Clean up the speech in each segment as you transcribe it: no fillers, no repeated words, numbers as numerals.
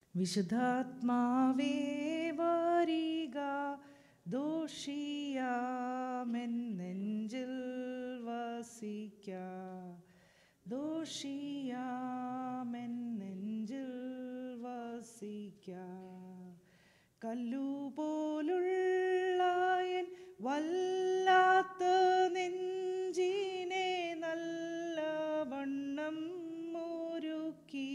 വിശുദ്ധാത്മാവേ വരിക, ദോഷിയാമെൻ നെഞ്ചിൽ വസിക്ക, ദോഷിയാമെൻ നെഞ്ചിൽ വസിക്ക. കല്ലുപോലുള്ള എൻ വല്ലാത്ത നെഞ്ചിനെ നല്ലവണ്ണം മുറുക്കി,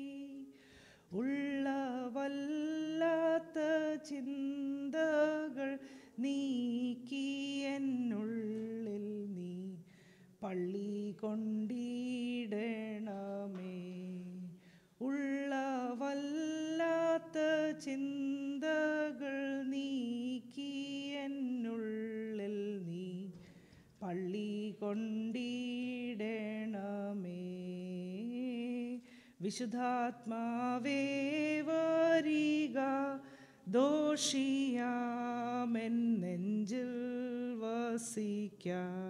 ഉള്ള വല്ലാത്ത ചിന്തകൾ നീക്കി എന്നുള്ളിൽ നീ പള്ളി കൊണ്ടിടണമേ. ഉള്ള വല്ലാത്ത ചിന്തകൾ നീക്കി എന്നുള്ളിൽ നീ പള്ളി കൊണ്ടിടണമേ. വിശുദ്ധാത്മാവേ വരിക, ദോഷിയാമെൻ നെഞ്ചിൽ വസിക്ക.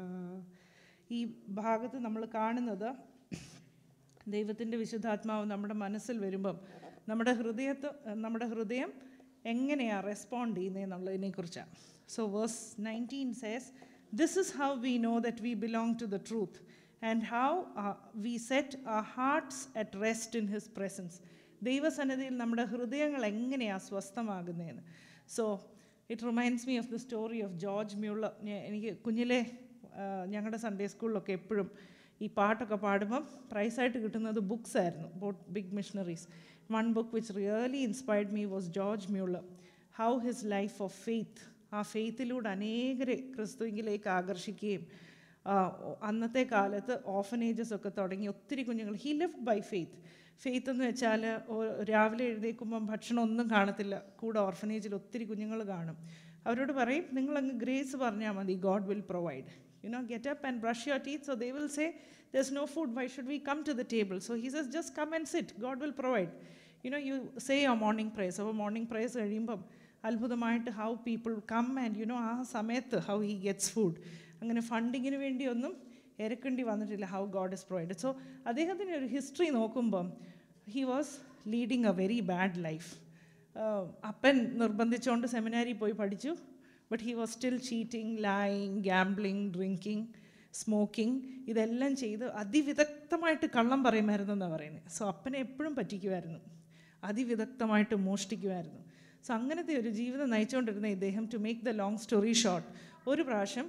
ഈ ഭാഗത്ത് നമ്മൾ കാണുന്നത് ദൈവത്തിൻ്റെ വിശുദ്ധാത്മാവ് നമ്മുടെ മനസ്സിൽ വരുമ്പം നമ്മുടെ ഹൃദയം എങ്ങനെയാണ് റെസ്പോണ്ട് ചെയ്യുന്നതെന്നുള്ളതിനെക്കുറിച്ചാണ്. So verse 19 says, "This is how we know that we belong to the truth and how we set our hearts at rest in His presence." ദൈവസന്നിധിയിൽ നമ്മുടെ ഹൃദയങ്ങൾ എങ്ങനെയാണ് സ്വസ്ഥമാകുന്നതെന്ന്. So it reminds me of the story of George Muller. എനിക്ക് കുഞ്ഞിലെ ഞങ്ങളുടെ Sunday സ്കൂളിലൊക്കെ എപ്പോഴും ഈ പാട്ടൊക്കെ പാടുമ്പം പ്രൈസായിട്ട് കിട്ടുന്നത് ബുക്സ് ആയിരുന്നു, bought big missionaries. One book which really inspired me was George Muller, how his life of faith. ആ ഫെയ്ത്തിലൂടെ അനേകരെ ക്രിസ്തുവിലേക്ക് ആകർഷിക്കുകയും അന്നത്തെ കാലത്ത് ഓർഫനേജസ് ഒക്കെ തുടങ്ങി ഒത്തിരി കുഞ്ഞുങ്ങൾ. He lived by faith. Faith എന്ന് വെച്ചാൽ രാവിലെ എഴുന്നേൽക്കുമ്പം ഭക്ഷണം ഒന്നും കാണത്തില്ല, കൂടെ ഓർഫനേജിൽ ഒത്തിരി കുഞ്ഞുങ്ങൾ കാണും. അവരോട് പറയും, നിങ്ങളങ്ങ് ഗ്രേസ് പറഞ്ഞാൽ മതി, God will provide. Get up and brush your teeth. So they will say, there's no food, why should we come to the table? So he says, just come and sit, God will provide. You say your morning prayers. Our morning prayers കഴിയുമ്പം അത്ഭുതമായിട്ട് how people come and ആ സമയത്ത് how he gets food. അങ്ങനെ ഫണ്ടിങ്ങിന് വേണ്ടിയൊന്നും ഇരക്കേണ്ടി വന്നിട്ടില്ല, how God is provided. So അദ്ദേഹത്തിൻ്റെ ഒരു history നോക്കുമ്പം he was leading a very bad life. അപ്പൻ നിർബന്ധിച്ചുകൊണ്ട് സെമിനാരിൽ പോയി പഠിച്ചു. But he was still cheating, lying, gambling, drinking, smoking. ഇതെല്ലാം ചെയ്ത് അതിവിദഗ്ധമായിട്ട് കള്ളം പറയുമായിരുന്നു എന്നാണ് പറയുന്നത്. സോ അപ്പനെ എപ്പോഴും പറ്റിക്കുമായിരുന്നു, അതിവിദഗ്ധമായിട്ട് മോഷ്ടിക്കുമായിരുന്നു. സോ അങ്ങനത്തെ ഒരു ജീവിതം നയിച്ചുകൊണ്ടിരുന്ന ഇദ്ദേഹം, to make the long story short, ഒരു പ്രാവശ്യം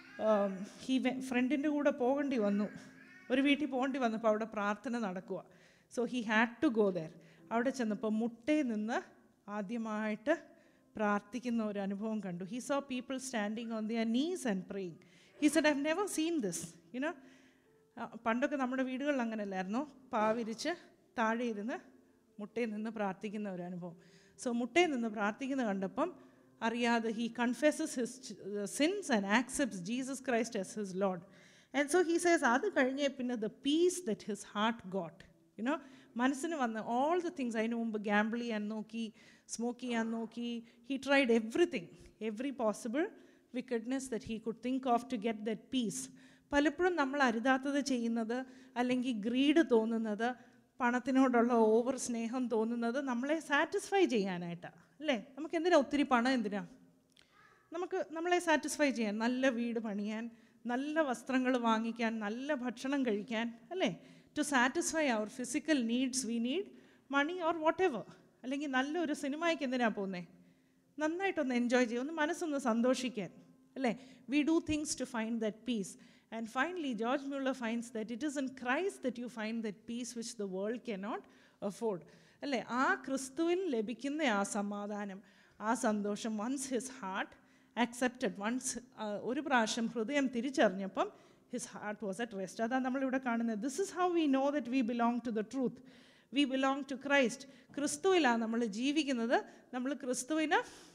ഫ്രണ്ടിൻ്റെ കൂടെ പോകേണ്ടി വന്നു, ഒരു വീട്ടിൽ പോകേണ്ടി വന്നപ്പോൾ അവിടെ പ്രാർത്ഥന നടക്കുക. So he had to go there. അവിടെ ചെന്നപ്പോൾ മുട്ടയിൽ നിന്ന് ആദ്യമായിട്ട് പ്രാർത്ഥിക്കുന്ന ഒരു അനുഭവം കണ്ടു. He saw people standing on their knees and praying. He said, I have never seen this. പണ്ടൊക്കെ നമ്മുടെ വീടുകളിൽ അങ്ങനെയല്ലായിരുന്നു, പാവിരിച്ച് താഴെ ഇരുന്ന് മുട്ടയിൽ നിന്ന് പ്രാർത്ഥിക്കുന്ന ഒരു അനുഭവം. സോ മുട്ടയിൽ നിന്ന് പ്രാർത്ഥിക്കുന്ന കണ്ടപ്പം അറിയാതെ he confesses his sins and accepts Jesus Christ as his Lord. And so he says, അത് കഴിഞ്ഞേ പിന്നെ the peace that his heart got. മനസ്സിന് വന്ന ഓൾ ദ തിങ്സ്. അതിന് മുമ്പ് ഗാംബിൾ ചെയ്യാൻ നോക്കി, സ്മോക്ക് ചെയ്യാൻ നോക്കി. He tried everything, every possible wickedness that he could think of to get that peace. പലപ്പോഴും നമ്മൾ അരുതാത്തത് ചെയ്യുന്നത്, അല്ലെങ്കിൽ ഗ്രീഡ് തോന്നുന്നത്, പണത്തിനോടുള്ള ഓവർ സ്നേഹം തോന്നുന്നത് നമ്മളെ സാറ്റിസ്ഫൈ ചെയ്യാനായിട്ടാണ്, അല്ലേ? നമുക്ക് എന്തിനാ ഒത്തിരി പണം? എന്തിനാ? നമ്മളെ സാറ്റിസ്ഫൈ ചെയ്യാൻ, നല്ല വീട് പണിയാൻ, നല്ല വസ്ത്രങ്ങൾ വാങ്ങിക്കാൻ, നല്ല ഭക്ഷണം കഴിക്കാൻ, അല്ലേ? To satisfy our physical needs, we need money or whatever. അല്ലെങ്കിൽ നല്ലൊരു സിനിമയ്ക്ക് എന്തിനാണ് പോകുന്നത്? നന്നായിട്ടൊന്ന് എൻജോയ് ചെയ്യും, ഒന്ന് മനസ്സൊന്ന് സന്തോഷിക്കാൻ, അല്ലേ? We do things to find that peace. And finally, George Mueller finds that it is in Christ that you find that peace which the world cannot afford. അല്ലേ? ആ ക്രിസ്തുവിൽ ലഭിക്കുന്ന ആ സമാധാനം, ആ സന്തോഷം, once his heart accepted, once ഒരു പ്രാവശ്യം ഹൃദയം തിരിച്ചറിഞ്ഞപ്പം his heart was at rest. അതാണ് നമ്മളിവിടെ കാണുന്നത്. This is how we know that we belong to the truth. We belong to Christ. ക്രിസ്തുവിലാണ് നമ്മൾ ജീവിക്കുന്നത്. നമ്മൾ ക്രിസ്തുവിന്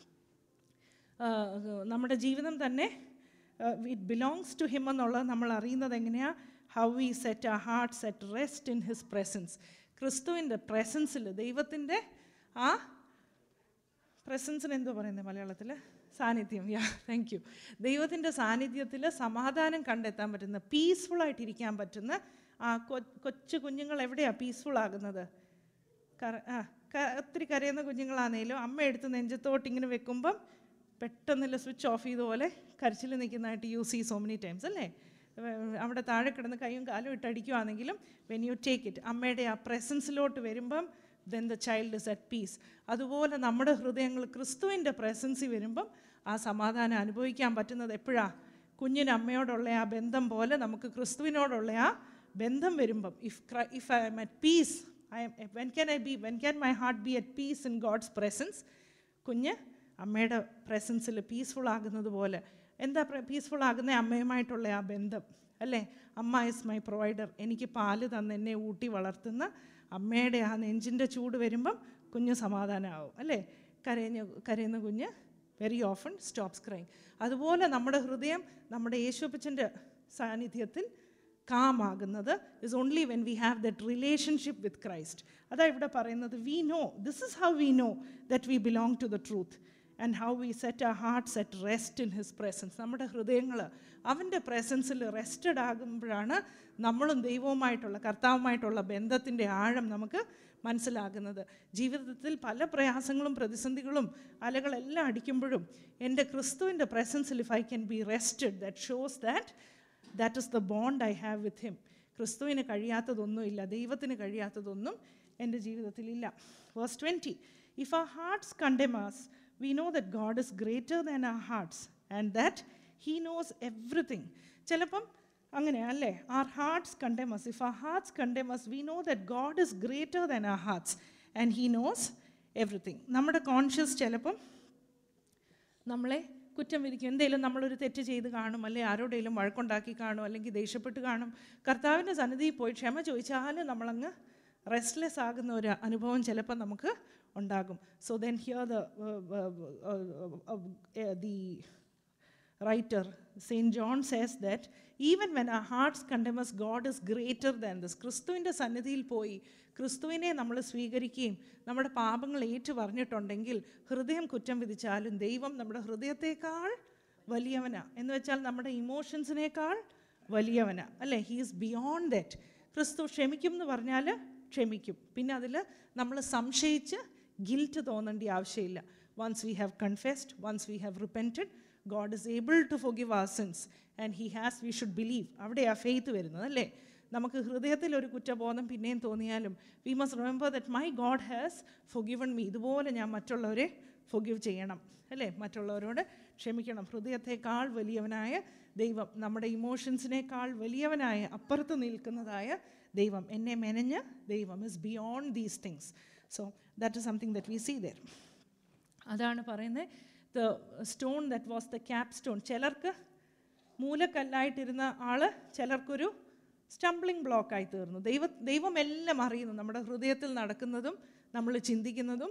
നമ്മുടെ ജീവിതം തന്നെ it belongs to him എന്നുള്ളത് നമ്മൾ അറിയുന്നത് എങ്ങനെയാണ്? How we set our hearts at rest in his presence. ക്രിസ്തുവിൻ്റെ പ്രസൻസിൽ, ദൈവത്തിൻ്റെ ആ പ്രസൻസിന് എന്തോ പറയുന്നത് മലയാളത്തിൽ? സാന്നിധ്യം. Thank you. ദൈവത്തിൻ്റെ സാന്നിധ്യത്തിൽ സമാധാനം കണ്ടെത്താൻ പറ്റുന്ന, പീസ്ഫുള്ളായിട്ടിരിക്കാൻ പറ്റുന്ന ആ കൊച്ചു കുഞ്ഞുങ്ങൾ എവിടെയാണ് പീസ്ഫുൾ ആകുന്നത്? ഒത്തിരി കരയുന്ന കുഞ്ഞുങ്ങളാണെങ്കിലും അമ്മ എടുത്ത് നെഞ്ചത്തോട്ട് ഇങ്ങനെ വെക്കുമ്പം പെട്ടെന്നില്ല സ്വിച്ച് ഓഫ് ചെയ്ത പോലെ കരച്ചിൽ നിൽക്കുന്നതായിട്ട് you see so many times അല്ലേ? അവിടെ താഴെ കിടന്ന് കൈയും കാലും ഇട്ടടിക്കുവാണെങ്കിലും വെൻ യു ടേക്ക് ഇറ്റ്, അമ്മയുടെ ആ പ്രസൻസിലോട്ട് വരുമ്പം then the child is at peace. അതുപോലെ നമ്മുടെ ഹൃദയങ്ങൾ ക്രിസ്തുവിൻ്റെ പ്രസൻസിൽ വരുമ്പം ആ സമാധാനം അനുഭവിക്കാൻ പറ്റുന്നത് എപ്പോഴാണ്? കുഞ്ഞിന് അമ്മയോടുള്ള ആ ബന്ധം പോലെ നമുക്ക് ക്രിസ്തുവിനോടുള്ള ആ ബന്ധം വരുമ്പം if I am at peace, when can my heart be at peace in God's presence? കുഞ്ഞ് അമ്മയുടെ പ്രസൻസിൽ പീസ്ഫുൾ ആകുന്നത് പോലെ. എന്താ പീസ്ഫുൾ ആകുന്ന? അമ്മയുമായിട്ടുള്ള ആ ബന്ധം അല്ലേ? അമ്മ ഇസ് മൈ പ്രൊവൈഡർ. എനിക്ക് പാല് തന്ന് എന്നെ ഊട്ടി വളർത്തുന്ന അമ്മയുടെ ആ നെഞ്ചിൻ്റെ ചൂട് വരുമ്പം കുഞ്ഞ് സമാധാനമാവും അല്ലേ? കരയുന്ന കുഞ്ഞ് വെരി ഓഫൺ സ്റ്റോപ്സ് ക്രൈങ്. അതുപോലെ നമ്മുടെ ഹൃദയം നമ്മുടെ യേശുപ്പച്ചൻ്റെ സാന്നിധ്യത്തിൽ കാമാകുന്നത് is only when we have that relationship with Christ. അതാ ഇവിടെ പറയുന്നത്, we know, this is how we know that we belong to the truth and how we set our hearts at rest in his presence. നമ്മുടെ ഹൃദയങ്ങൾ അവൻ്റെ പ്രസൻസിൽ rested ആകുമ്പോഴാണ് നമ്മളും ദൈവവുമായിട്ടുള്ള കർത്താവുമായിട്ടുള്ള ബന്ധത്തിൻ്റെ ആഴം നമുക്ക് മനസ്സിലാകുന്നത്. ജീവിതത്തിൽ പല പ്രയാസങ്ങളും പ്രതിസന്ധികളും അലകളെല്ലാം അടിക്കുമ്പോഴും എൻ്റെ ക്രിസ്തുവിൻ്റെ പ്രസൻസിൽ if I can be rested, that shows that is the bond I have with him. ക്രിസ്തുവിന് കഴിയാത്തതൊന്നുമില്ല, ദൈവത്തിന് കഴിയാത്തതൊന്നും എൻ്റെ ജീവിതത്തിലില്ല. Verse 20, if our hearts condemn us, we know that God is greater than our hearts and that he knows everything. ചിലപ്പം അങ്ങനെയാ അല്ലേ? our hearts condemn us. If our hearts condemn us, we know that God is greater than our hearts and he knows everything. നമ്മുടെ conscience ചിലപ്പം നമ്മളെ കുറ്റം വിധിക്കും. എന്തെങ്കിലും നമ്മളൊരു തെറ്റ് ചെയ്ത് കാണും, അല്ലെങ്കിൽ ആരോടെങ്കിലും വഴക്കുണ്ടാക്കി കാണും, അല്ലെങ്കിൽ ദേഷ്യപ്പെട്ട് കാണും. കർത്താവിൻ്റെ സന്നിധിയിൽ പോയി ക്ഷമ ചോദിച്ചാലും നമ്മളങ്ങ് റെസ്റ്റ്ലെസ് ആകുന്ന ഒരു അനുഭവം ചിലപ്പോൾ നമുക്ക് ഉണ്ടാകും. So then here the writer St. John says that even when our hearts condemn us, God is greater than this. ക്രിസ്തുവിൻ്റെ സന്നിധിയിൽ പോയി ക്രിസ്തുവിനെ നമ്മൾ സ്വീകരിക്കുകയും നമ്മുടെ പാപങ്ങൾ ഏറ്റു പറഞ്ഞിട്ടുണ്ടെങ്കിൽ ഹൃദയം കുറ്റം വിധിച്ചാലും ദൈവം നമ്മുടെ ഹൃദയത്തേക്കാൾ വലിയവനാ. എന്ന് വെച്ചാൽ നമ്മുടെ ഇമോഷൻസിനേക്കാൾ വലിയവനാ അല്ലേ? He is beyond that. ക്രിസ്തു ക്ഷമിക്കും എന്ന് പറഞ്ഞാൽ ക്ഷമിക്കും. പിന്നെ അതിൽ നമ്മൾ സംശയിച്ച് ഗിൽറ്റ് തോന്നേണ്ട ആവശ്യമില്ല. Once we have confessed, once we have repented, God is able to forgive our sins and he has, we should believe. അവിടെയാ ഫെയ്ത്ത് വരുന്നത് അല്ലേ? നമുക്ക് ഹൃദയത്തിൽ ഒരു കുറ്റബോധം പിന്നെയും തോന്നിയാലും we must remember that my God has forgiven me. ഇതുപോലെ ഞാൻ മറ്റുള്ളവരെ forgive ചെയ്യണം അല്ലേ? മറ്റുള്ളവരോട് ക്ഷമിക്കണം. ഹൃദയത്തെക്കാൾ വലിയവനായ ദൈവം, നമ്മുടെ ഇമോഷൻസിനേക്കാൾ വലിയവനായ അപ്പുറത്ത് നിൽക്കുന്നതായ ദൈവം, എന്നെ മെനഞ്ഞ ദൈവം is beyond these things. So that is something that we see there. അതാണ് പറയുന്നത്, the stone that was the capstone. ചിലർക്ക് മൂലക്കല്ലായിട്ടിരുന്ന ആള് ചിലർക്കൊരു സ്റ്റംബ്ലിംഗ് ബ്ലോക്കായി തീർന്നു. ദൈവം എല്ലാം അറിയുന്നു. നമ്മുടെ ഹൃദയത്തിൽ നടക്കുന്നതും നമ്മൾ ചിന്തിക്കുന്നതും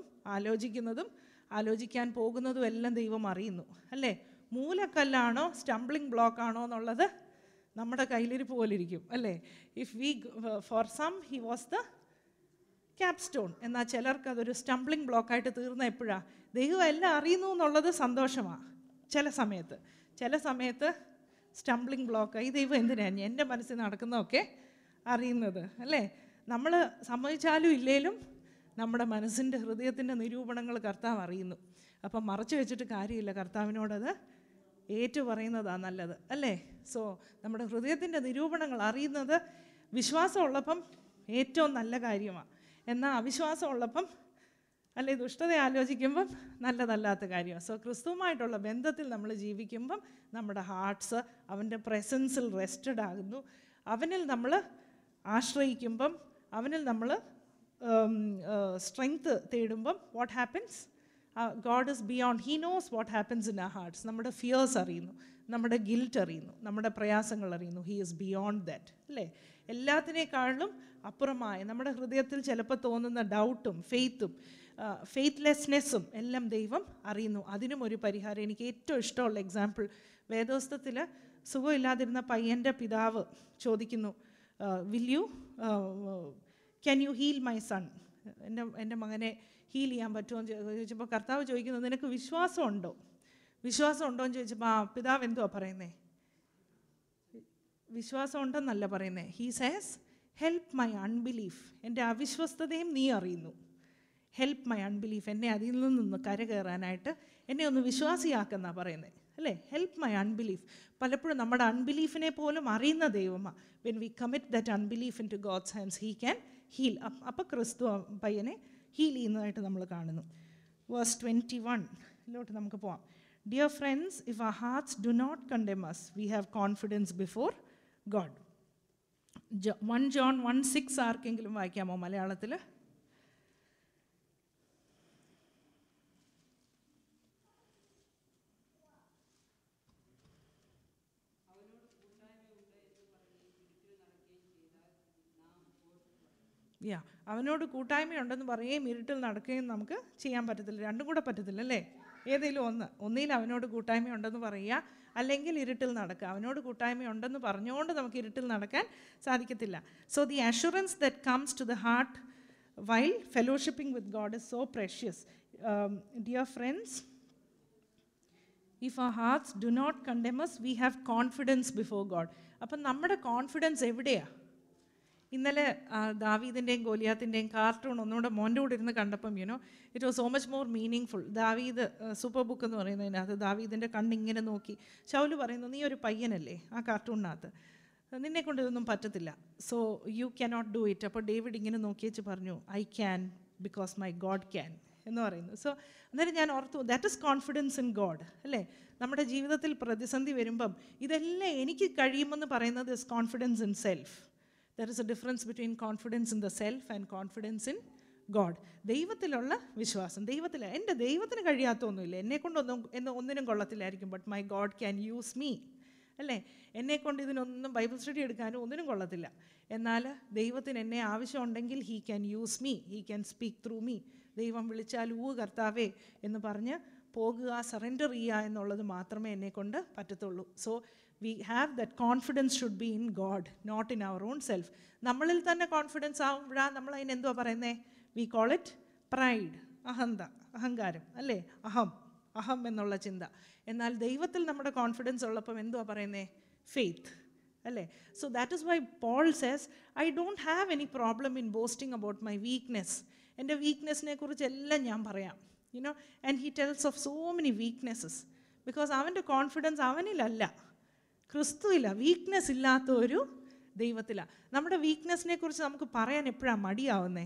ആലോചിക്കാൻ പോകുന്നതും എല്ലാം ദൈവം അറിയുന്നു അല്ലേ? മൂലക്കല്ലാണോ സ്റ്റംബ്ലിംഗ് ബ്ലോക്കാണോ എന്നുള്ളത് നമ്മുടെ കയ്യിലിരിപ്പ് പോലിരിക്കും അല്ലേ? If we for some he was the capstone. എന്നാൽ ചിലർക്ക് അതൊരു സ്റ്റംബ്ലിംഗ് ബ്ലോക്കായിട്ട് തീർന്ന എപ്പോഴാണ്? ദൈവം എല്ലാം അറിയുന്നു എന്നുള്ളത് സന്തോഷമാണ് ചില സമയത്ത് സ്റ്റംബ്ലിംഗ് ബ്ലോക്കായി. ദൈവം എന്തിനാണ് എൻ്റെ മനസ്സിൽ നടക്കുന്നതൊക്കെ അറിയുന്നത് അല്ലേ? നമ്മൾ സമ്മതിച്ചാലും ഇല്ലേലും നമ്മുടെ മനസ്സിൻ്റെ ഹൃദയത്തിൻ്റെ നിരൂപണങ്ങൾ കർത്താവ് അറിയുന്നു. അപ്പം മറച്ചു വെച്ചിട്ട് കാര്യമില്ല, കർത്താവിനോടത് ഏറ്റു പറയുന്നതാണ് നല്ലത് അല്ലേ? സോ നമ്മുടെ ഹൃദയത്തിൻ്റെ നിരൂപണങ്ങൾ അറിയുന്നത് വിശ്വാസമുള്ളപ്പം ഏറ്റവും നല്ല കാര്യമാണ്. എന്നാൽ അവിശ്വാസമുള്ളപ്പം അല്ലെ ദുഷ്ടത ആലോചിക്കുമ്പം നല്ലതല്ലാത്ത കാര്യമാണ്. സോ ക്രിസ്തുവുമായിട്ടുള്ള ബന്ധത്തിൽ നമ്മൾ ജീവിക്കുമ്പം നമ്മുടെ ഹാർട്ട്സ് അവൻ്റെ പ്രസൻസിൽ റെസ്റ്റഡ് ആകുന്നു. അവനിൽ നമ്മൾ ആശ്രയിക്കുമ്പം, അവനിൽ നമ്മൾ സ്ട്രെങ്ത് തേടുമ്പം what happens? God is beyond. He knows what happens in our hearts. നമ്മുടെ ഫിയേഴ്സ് അറിയുന്നു, നമ്മുടെ ഗിൽറ്റ് അറിയുന്നു, നമ്മുടെ പ്രയാസങ്ങൾ അറിയുന്നു. ഹീ ഈസ് ബിയോണ്ട് ദാറ്റ് അല്ലേ? എല്ലാത്തിനേക്കാളും അപ്പുറമായ നമ്മുടെ ഹൃദയത്തിൽ ചിലപ്പോൾ തോന്നുന്ന ഡൗട്ടും ഫെയ്ത്ത്ലെസ്നെസ്സും എല്ലാം ദൈവം അറിയുന്നു. അതിനും ഒരു പരിഹാരം. എനിക്ക് ഏറ്റവും ഇഷ്ടമുള്ള എക്സാമ്പിൾ, വേദോസ്തത്തിൽ സുഖമില്ലാതിരുന്ന പയ്യൻ്റെ പിതാവ് ചോദിക്കുന്നു, can you heal my son? എൻ്റെ മകനെ ഹീൽ ചെയ്യാൻ പറ്റുമോ എന്ന് ചോദിച്ചപ്പോൾ കർത്താവ് ചോദിക്കുന്നു, നിനക്ക് വിശ്വാസം ഉണ്ടോ എന്ന് ചോദിച്ചപ്പോൾ ആ പിതാവ് എന്തുവാ പറയുന്നേ? വിശ്വാസം ഉണ്ടെന്നല്ല പറയുന്നേ. He says help my unbelief. എൻ്റെ അവിശ്വസ്തതയും നീ അറിയുന്നു, ഹെൽപ്പ് മൈ അൺബിലീഫ്, എന്നെ അതിൽ നിന്ന് കരകയറാനായിട്ട് എന്നെ ഒന്ന് വിശ്വാസിയാക്കെന്നാണ് പറയുന്നത്, അല്ലേ? Help my unbelief. പലപ്പോഴും നമ്മുടെ അൺബിലീഫിനെ പോലും അറിയുന്ന ദൈവമാണ്. When we commit that unbelief into God's hands he can heal. അപ്പോൾ ക്രിസ്തു പയ്യനെ ഹീൽ ചെയ്യുന്നതായിട്ട് നമ്മൾ കാണുന്നു. വേഴ്സ് 21 നമുക്ക് പോവാം. Dear friends, if our hearts do not condemn us, we have confidence before God. 1 John 1:6 ആർക്കെങ്കിലും വായിക്കാമോ മലയാളത്തിൽ? അവനോട് കൂട്ടായ്മയുണ്ടെന്ന് പറയുകയും ഇരുട്ടിൽ നടക്കുകയും നമുക്ക് ചെയ്യാൻ പറ്റത്തില്ല. രണ്ടും കൂടെ പറ്റത്തില്ല, അല്ലേ? ഏതെങ്കിലും ഒന്നിൽ അവനോട് കൂട്ടായ്മയുണ്ടെന്ന് പറയുക, അല്ലെങ്കിൽ ഇരുട്ടിൽ നടക്കുക. അവനോട് കൂട്ടായ്മയുണ്ടെന്ന് പറഞ്ഞുകൊണ്ട് നമുക്ക് ഇരുട്ടിൽ നടക്കാൻ സാധിക്കത്തില്ല. So the assurance that comes to the heart while fellowshipping with God is so precious. Dear friends, if our hearts do not condemn us, we have confidence before God. അപ്പം നമ്മുടെ കോൺഫിഡൻസ് എവിടെയാണ്? ഇന്നലെ ദാവീദിൻ്റെയും ഗോലിയാത്തിൻ്റെയും കാർട്ടൂൺ ഒന്നുകൂടെ മോൻ്റെ കൂടെ ഇരുന്ന് കണ്ടപ്പം it was so much more meaningful. Daveed super book എന്ന് പറയുന്നതിനകത്ത് ദാവീദിൻ്റെ കണ്ണിങ്ങനെ നോക്കി ശൗല് പറയുന്നു, നീ ഒരു പയ്യനല്ലേ ആ കാർട്ടൂണിനകത്ത്, നിന്നെ കൊണ്ട് ഇതൊന്നും പറ്റത്തില്ല, so you cannot do it. അപ്പോൾ ഡേവിഡ് ഇങ്ങനെ നോക്കിയേച്ച് പറഞ്ഞു, I can because my God can എന്ന് പറയുന്നു. സോ അന്നേരം ഞാൻ ഓർത്തു, that is confidence in God, അല്ലേ? നമ്മുടെ ജീവിതത്തിൽ പ്രതിസന്ധി വരുമ്പം ഇതെല്ലാം എനിക്ക് കഴിയുമെന്ന് പറയുന്നത് is confidence in self. There is a difference between confidence in the self and confidence in God. ദൈവത്തിലുള്ള വിശ്വാസം. എൻ്റെ ദൈവത്തിന് കഴിയാത്തൊന്നുമില്ല, ഒന്നിനും കൊള്ളത്തില്ലായിരിക്കും, but my God can use me, അല്ലേ? എന്നെക്കൊണ്ട് ഇതിനൊന്നും ബൈബിൾ സ്റ്റഡി എടുക്കാനും ഒന്നിനും കൊള്ളത്തില്ല, എന്നാൽ ദൈവത്തിന് എന്നെ ആവശ്യമുണ്ടെങ്കിൽ he can use me, he can speak through me. ദൈവം വിളിച്ചാൽ കർത്താവേ എന്ന് പറഞ്ഞ് പോകുക, സറെൻഡർ ചെയ്യുക എന്നുള്ളത് മാത്രമേ എന്നെക്കൊണ്ട് പറ്റത്തുള്ളൂ. So we have that confidence should be in God, not in our own self. നമ്മളിൽ തന്നെ കോൺഫിഡൻസ് ആവുമ്പോഴാണ് നമ്മൾ അതിന് എന്തുവാ പറയുന്നത്? വി കോൾ ഇറ്റ് പ്രൈഡ്, അഹങ്കാരം, അല്ലേ? അഹം എന്നുള്ള ചിന്ത. എന്നാൽ ദൈവത്തിൽ നമ്മുടെ കോൺഫിഡൻസ് ഉള്ളപ്പം എന്തുവാ പറയുന്നത്? ഫെയ്ത്ത്, അല്ലേ? So that is why Paul says, I don't have any problem in boasting about my weakness. എൻ്റെ വീക്ക്നെസ്സിനെ കുറിച്ച് എല്ലാം ഞാൻ പറയാം, and he tells of so many weaknesses, because അവൻ്റെ കോൺഫിഡൻസ് അവനിലല്ല, ക്രിസ്തുവില്ല, വീക്ക്നെസ് ഇല്ലാത്ത ഒരു ദൈവത്തിലാണ്. നമ്മുടെ വീക്ക്നെസ്സിനെ കുറിച്ച് നമുക്ക് പറയാൻ എപ്പോഴാണ് മടിയാവുന്നേ?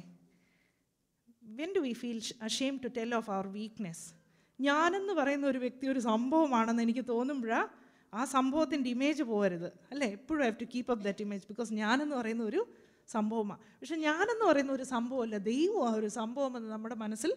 When do we feel ashamed to tell of our weakness? ഞാനെന്ന് പറയുന്ന ഒരു വ്യക്തി ഒരു സംഭവമാണെന്ന് എനിക്ക് തോന്നുമ്പോഴാണ് ആ സംഭവത്തിൻ്റെ ഇമേജ് പോകരുത്, അല്ലേ? എപ്പോഴും have to keep up that image, because ഞാനെന്ന് പറയുന്ന ഒരു സംഭവമാണ്. പക്ഷെ ഞാനെന്ന് പറയുന്ന ഒരു സംഭവമല്ല, ദൈവം ആ ഒരു സംഭവമെന്ന് നമ്മുടെ മനസ്സിൽ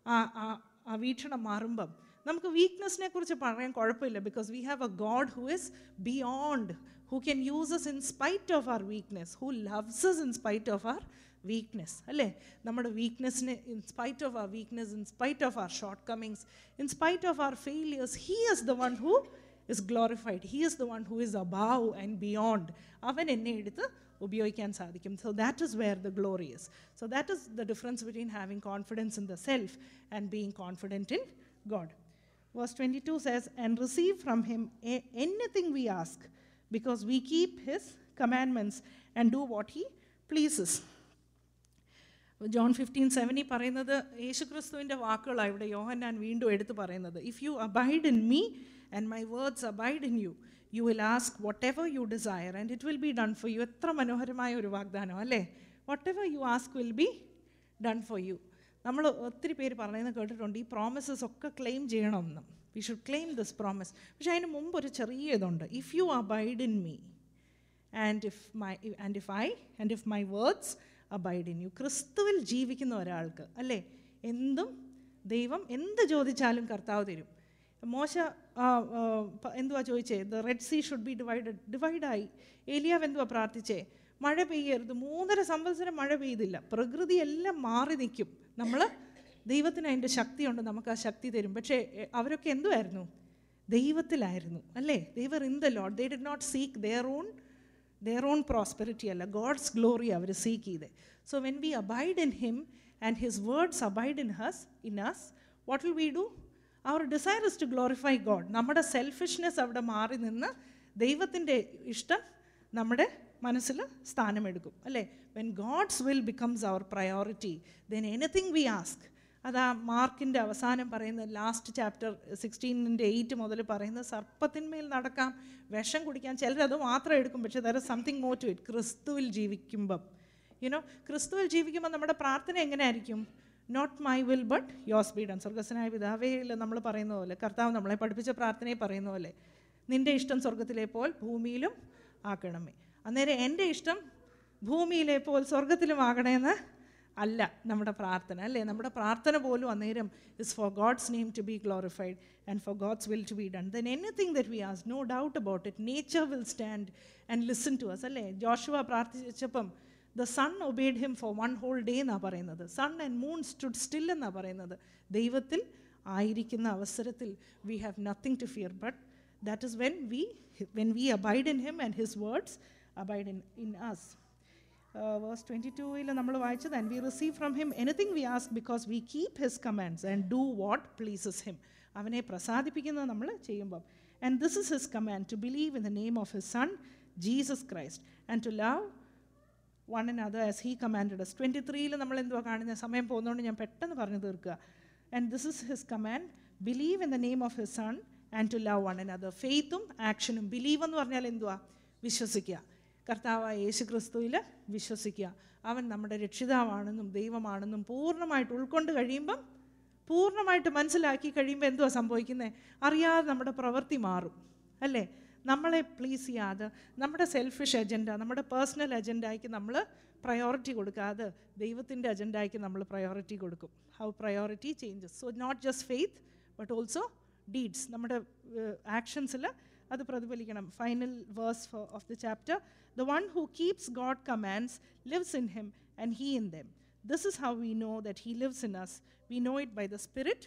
ആ വീക്ഷണം മാറുമ്പം നമുക്ക് വീക്ക്നെസ്സിനെ കുറിച്ച് പറയാൻ കുഴപ്പമില്ല, because we have a God who is beyond, who can use us in spite of our weakness, who loves us in spite of our weakness, അല്ലേ? നമ്മുടെ വീക്ക്നെസ്സിനെ, in spite of our weakness, in spite of our shortcomings, in spite of our failures, he is the one who is glorified, he is the one who is above and beyond. അവൻ എന്നെ എടുത്ത് ഉപയോഗിക്കാൻ സാധിക്കും. So that is where the glory is. So that is the difference between having confidence in the self and being confident in God. Verse 22 says, and receive from him anything we ask, because we keep his commandments and do what he pleases. John 15:7 പറയുന്നത് യേശുക്രിസ്തുവിൻ്റെ വാക്കുകളാണ് ഇവിടെ യോഹന്നാൻ വീണ്ടും എടുത്ത് പറയുന്നത്. If you abide in me and my words abide in you, you will ask whatever you desire and it will be done for you. എത്ര മനോഹരമായ ഒരു വാഗ്ദാനം, അല്ലേ? Whatever you ask will be done for you. നമ്മൾ ഒത്തിരി പേര് പറയുന്നത് കേട്ടിട്ടുണ്ട്, ഈ പ്രോമിസസ് ഒക്കെ ക്ലെയിം ചെയ്യണമെന്ന്. We should claim this promise. പക്ഷേ അതിന് മുമ്പ് ഒരു ചെറിയ ഇതുണ്ട്. If you abide in me and if my words abide in you. ക്രിസ്തുവിൽ ജീവിക്കുന്ന ഒരാൾക്ക്, അല്ലേ, ദൈവം എന്ത് ചോദിച്ചാലും കർത്താവ് തരും. മോശ എന്തുവാ ചോദിച്ചേ? The Red Sea should be ഡിവൈഡായി. ഏലിയാവ് എന്തുവാ പ്രാർത്ഥിച്ചേ? മഴ പെയ്യരുത്. 3.5 സംവത്സരം മഴ പെയ്തില്ല. പ്രകൃതി എല്ലാം മാറി നിൽക്കും. നമ്മൾ ദൈവത്തിന് അതിൻ്റെ ശക്തിയുണ്ട്, നമുക്ക് ആ ശക്തി തരും. പക്ഷേ അവരൊക്കെ എന്തുമായിരുന്നു? ദൈവത്തിലായിരുന്നു, അല്ലേ? They were in the Lord. They did not seek their own prosperity അല്ല, ഗോഡ്സ് ഗ്ലോറി അവർ സീക്ക് ചെയ്തേ. So when we abide in him and his words abide in us, what will we do? Our desire is to glorify God. നമ്മുടെ selfishness അവിടെ മാറി നിന്ന് ദൈവത്തിൻ്റെ ഇഷ്ടം നമ്മുടെ മനസ്സിൽ സ്ഥാനമെടുക്കും, അല്ലേ? When God's will becomes our priority, then anything we ask അതാ മാർക്കിൻ്റെ അവസാനം പറയുന്നത്, ലാസ്റ്റ് ചാപ്റ്റർ 16:8 മുതൽ പറയുന്നത്, സർപ്പത്തിന്മേൽ നടക്കാം, വിഷം കുടിക്കാം. ചിലരത് മാത്രം എടുക്കും, പക്ഷേ there is something more to it. ക്രിസ്തുവിൽ ജീവിക്കുമ്പം ക്രിസ്തുവിൽ ജീവിക്കുമ്പോൾ നമ്മുടെ പ്രാർത്ഥന എങ്ങനെയായിരിക്കും? Not my will but yours be done. സ്വർഗസ്വനായ പിതാവേയിൽ നമ്മൾ പറയുന്ന പോലെ, കർത്താവ് നമ്മളെ പഠിപ്പിച്ച പ്രാർത്ഥനയെ പറയുന്ന പോലെ, നിൻ്റെ ഇഷ്ടം സ്വർഗത്തിലെ പോൽ ഭൂമിയിലും ആക്കണമേ. അന്നേരം എൻ്റെ ഇഷ്ടം ഭൂമിയിലെ പോൽ സ്വർഗത്തിലും ആകണമെന്ന് അല്ല നമ്മുടെ പ്രാർത്ഥന, അല്ലേ? നമ്മുടെ പ്രാർത്ഥന പോലും അന്നേരം is for God's name to be glorified and for God's will to be done. Then anything that we ask, no doubt about it, nature will stand and listen to us, അല്ലേ? ജോഷുവ പ്രാർത്ഥിച്ചപ്പം the sun obeyed him for 1 whole day എന്നാണ് പറയുന്നത്. Sun and moon stood still എന്നാണ് പറയുന്നത്. ദൈവത്തിൽ ആയിരിക്കുന്ന അവസരത്തിൽ we have nothing to fear, but that is when we abide in him and his words abide in us. Verse 22 നമ്മൾ വായിച്ചത്, and we receive from him anything we ask because we keep his commands and do what pleases him. അവനെ പ്രസാദിപ്പിക്കുന്നത് നമ്മൾ ചെയ്യുമ്പം. And this is his command, to believe in the name of his son Jesus Christ and to love one another as he commanded us. 23 നമ്മൾ എന്തുവാ കാണുന്നത്? സമയം പോകുന്നതുകൊണ്ട് ഞാൻ പെട്ടെന്ന് പറഞ്ഞു തീർക്കുക. And this is his command, believe in the name of his son and to love one another. ഫെയ്ത്തും ആക്ഷനും. ബിലീവ് എന്ന് പറഞ്ഞാൽ എന്തുവാ? വിശ്വസിക്കുക. കർത്താവായ യേശു ക്രിസ്തുവിൽ വിശ്വസിക്കുക. അവൻ നമ്മുടെ രക്ഷിതാവാണെന്നും ദൈവമാണെന്നും പൂർണ്ണമായിട്ട് ഉൾക്കൊണ്ട് കഴിയുമ്പം, പൂർണ്ണമായിട്ട് മനസ്സിലാക്കി കഴിയുമ്പോൾ എന്തുവാ സംഭവിക്കുന്നത്? അറിയാതെ നമ്മുടെ പ്രവൃത്തി മാറും, അല്ലേ? നമ്മളെ പ്ലീസ് ചെയ്യാതെ, നമ്മുടെ സെൽഫിഷ് അജണ്ട, നമ്മുടെ പേഴ്സണൽ അജണ്ടയ്ക്ക് നമ്മൾ പ്രയോറിറ്റി കൊടുക്കാതെ ദൈവത്തിൻ്റെ അജണ്ടയ്ക്ക് നമ്മൾ പ്രയോറിറ്റി കൊടുക്കും. How priority changes. So not just faith but also deeds. നമ്മുടെ ആക്ഷൻസിൽ അത് പ്രതിഫലിക്കണം. Final verse of the chapter, the one who keeps God commands lives in him and he in them. This is how we know that he lives in us. We know it by the spirit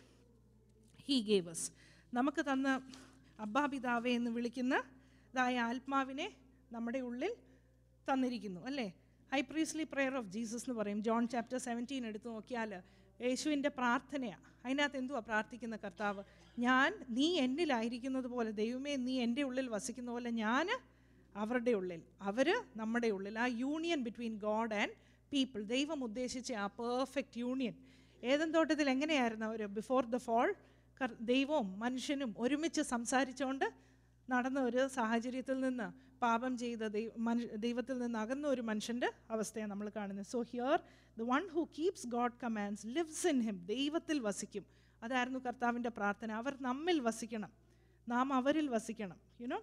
he gave us. നമുക്ക് തന്ന അബ്ബാ പിതാവേ എന്ന് വിളിക്കുന്നതായ ആത്മാവിനെ നമ്മുടെ ഉള്ളിൽ തന്നിരിക്കുന്നു, അല്ലേ? High priestly prayer of Jesus എന്ന് പറയും. ജോൺ ചാപ്റ്റർ 17 എടുത്ത് നോക്കിയാൽ യേശുവിൻ്റെ പ്രാർത്ഥനയാണ്. അതിനകത്ത് എന്തുവാ പ്രാർത്ഥിക്കുന്ന കർത്താവ്? നീ എന്നിലായിരിക്കുന്നത് പോലെ, ദൈവമേ നീ എൻ്റെ ഉള്ളിൽ വസിക്കുന്ന പോലെ ഞാൻ അവരുടെ ഉള്ളിൽ, അവർ നമ്മുടെ ഉള്ളിൽ. ആ union between God and people, ദൈവം ഉദ്ദേശിച്ച ആ പെർഫെക്റ്റ് യൂണിയൻ. ഏദൻ തോട്ടത്തിൽ എങ്ങനെയായിരുന്നു അവർ? ബിഫോർ ദ ഫോൾ ദൈവവും മനുഷ്യനും ഒരുമിച്ച് സംസാരിച്ചുകൊണ്ട് നടന്ന ഒരു സാഹചര്യത്തിൽ നിന്ന് പാപം ചെയ്ത ദൈവത്തിൽ നിന്ന് അകന്ന ഒരു മനുഷ്യൻ്റെ അവസ്ഥയാണ് നമ്മൾ കാണുന്നത്. So here the one who keeps God commands lives in him. ദൈവത്തിൽ വസിക്കും. അതായിരുന്നു കർത്താവിൻ്റെ പ്രാർത്ഥന. അവർ നമ്മിൽ വസിക്കണം, നാം അവരിൽ വസിക്കണം.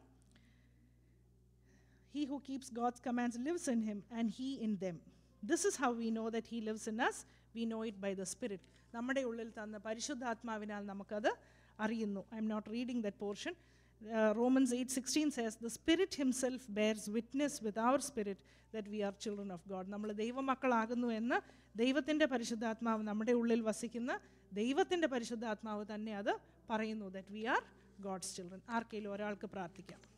He who keeps God's commands lives in him and he in them. This is how we know that he lives in us. We know it by the Spirit. നമ്മുടെ ഉള്ളിൽ തന്ന പരിശുദ്ധാത്മാവിനാൽ നമുക്കത് അറിയുന്നു. I am not reading that portion. Romans 8:16 says, the Spirit himself bears witness with our spirit that we are children of God. നമ്മൾ ദൈവമക്കളാകുന്നു എന്ന് ദൈവത്തിൻ്റെ പരിശുദ്ധാത്മാവ്, നമ്മുടെ ഉള്ളിൽ വസിക്കുന്ന ദൈവത്തിൻ്റെ പരിശുദ്ധാത്മാവ് തന്നെ അത് പറയുന്നു, that we are God's children. ആർക്കെങ്കിലും ഒരാൾക്ക് പ്രാർത്ഥിക്കാം.